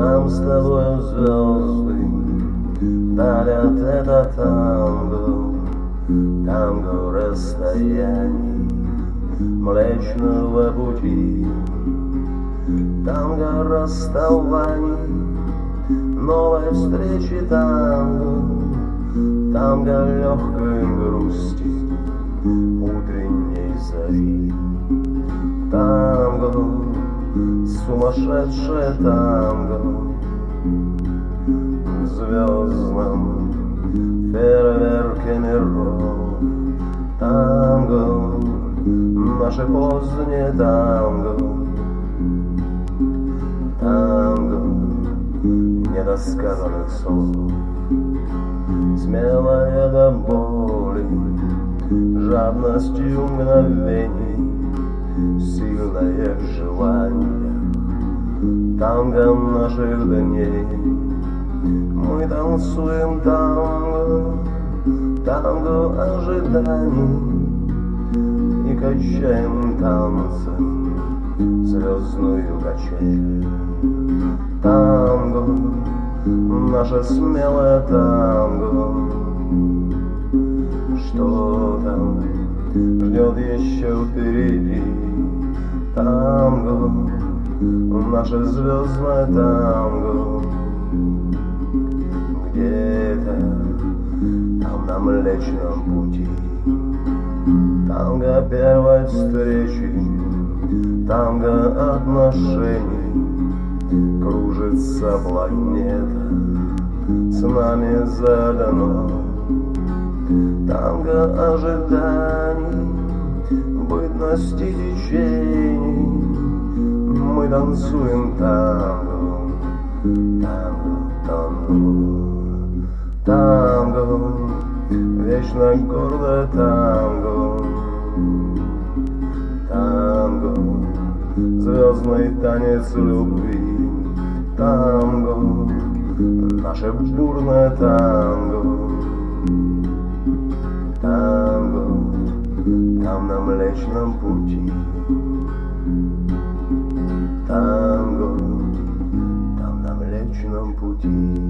Нам с тобою звезды дарят это танго, танго расстояний Млечного пути, танго расставаний, новой встречи танго, танго легкой грусти, утренней зари. Танго, сумасшедшее танго, в звездном фейерверке миров. Танго, наше позднее танго, танго недосказанных слов, смелое до боли, жадностью мгновений, сильное желание, танго наших дней. Мы танцуем танго, танго ожиданий, и качаем танцем звездную качель. Танго, наше смелое танго, что там ждет еще впереди. Танго, наше звездное танго, где-то там на Млечном пути. Танго первой встречи, танго отношений, кружится планета, с нами задано. Танго ожиданий, бытности течений, мы танцуем танго, танго, танго, танго, вечно гордое танго, танго, звездный танец любви. Танго, наше бурное танго, танго, там на Млечном пути. Танго, там на Млечном пути.